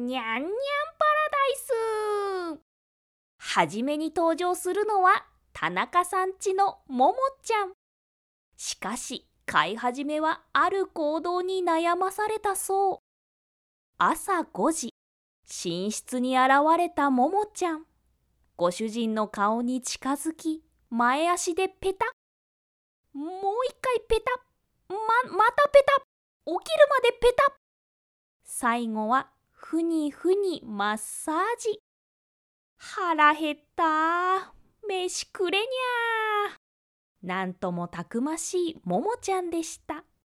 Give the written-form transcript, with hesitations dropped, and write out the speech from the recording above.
にゃんにゃんパラダイス。はじめに登場するのは田中さんちのももちゃん。しかし飼い始めはある行動に悩まされたそう。朝5時、寝室に現れたももちゃん。ご主人の顔に近づき、前足でペタ。もう一回ペタ。またペタ。起きるまでペタ。最後はふにふにマッサージ。腹減った。飯くれにゃー。なんともたくましいももちゃんでした。